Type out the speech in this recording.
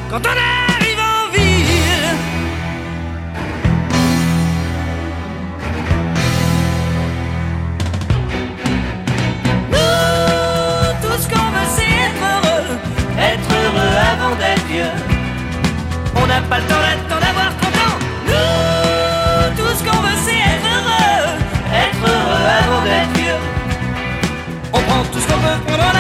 quand on arrive en ville. Nous, tout ce qu'on veut c'est être heureux avant d'être vieux. On n'a pas le temps d'attendre